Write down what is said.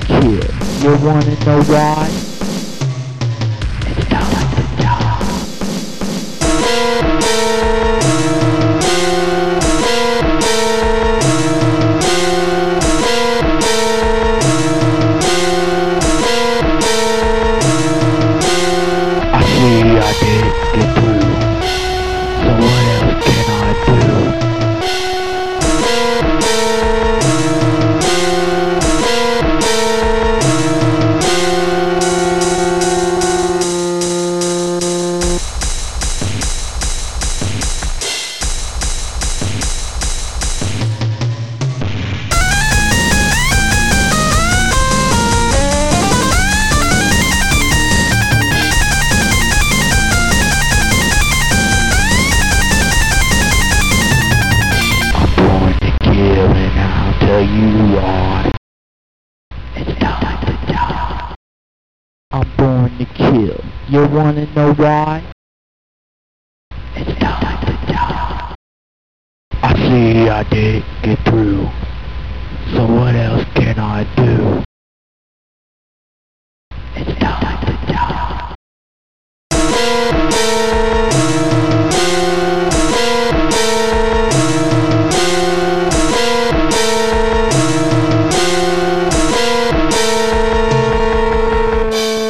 kill. You wanna know why? It's time to die. I see I did get through, so what else can I do? And I'll tell you why. It's time to die. I'm born to kill. You wanna know why? It's time to die. I see I did get through, so what else can I do? It's time.